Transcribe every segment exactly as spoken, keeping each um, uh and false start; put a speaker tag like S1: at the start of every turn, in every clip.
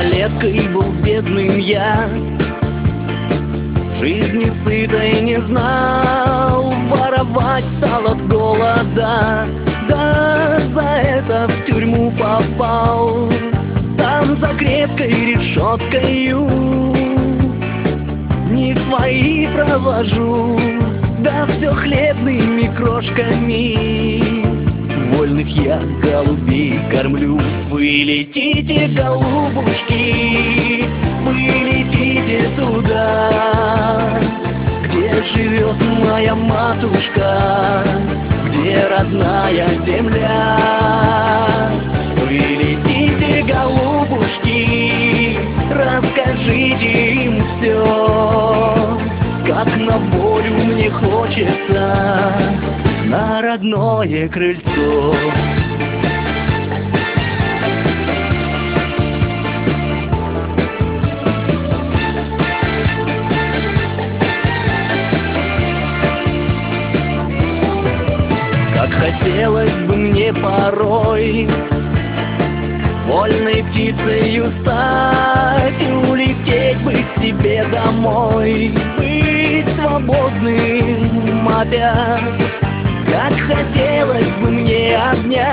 S1: малолеткой был бедным я, жизни сытой не знал, воровать стал от голода. Да за это в тюрьму попал, там за крепкой решеткою дни свои провожу, да все хлебными крошками вольных я голубей кормлю. Вы летите, голубушки, вы летите туда, где живет моя матушка, где родная земля. Вы летите, голубушки, расскажите им все, как на волю мне хочется на родное крыльцо. Как хотелось бы мне порой вольной птицею стать и улететь бы к себе домой, быть свободным опять. Как хотелось бы мне обнять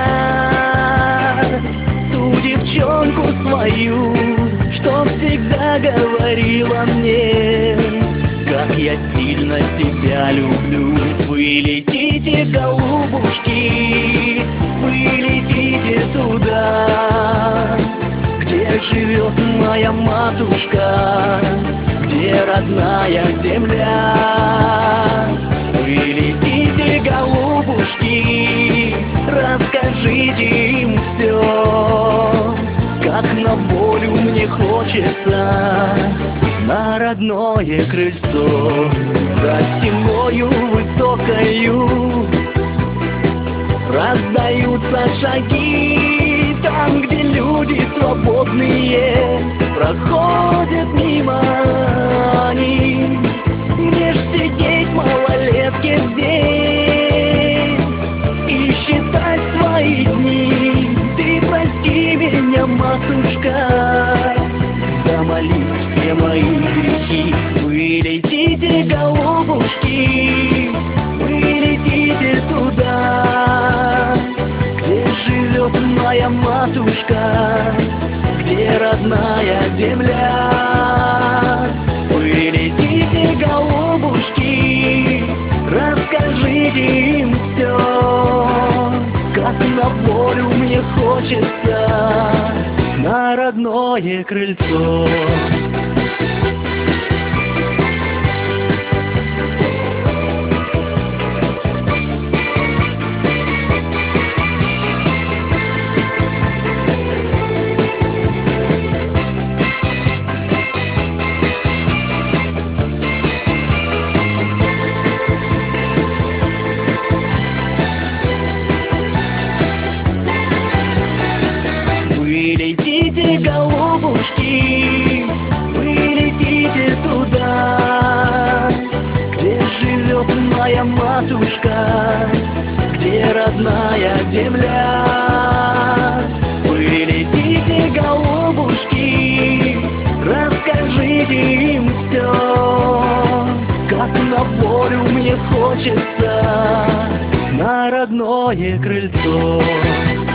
S1: ту девчонку свою, что всегда говорила мне, как я сильно тебя люблю. Вы летите, голубушки, вы летите туда, где живет моя матушка, где родная земля. Вы летите, голубушки, расскажите им все, как на волю мне хочется на родное крыльцо. За стеною высокою раздаются шаги, там, где люди свободные проходят мимо они. Мне ж сидеть малолетке здесь и считать свои дни. Ты прости меня, матушка, да молись все мои грехи. Вы летите, голубушки, вы летите туда, где живет моя матушка, где родная земля. Вы летите, голубушки, расскажите им все, как на волю мне хочется на родное крыльцо. Вы летите, голубушки, вы летите туда, где живет моя матушка, где родная земля. Вы летите, голубушки, расскажите им все, как на волю мне хочется на родное крыльцо.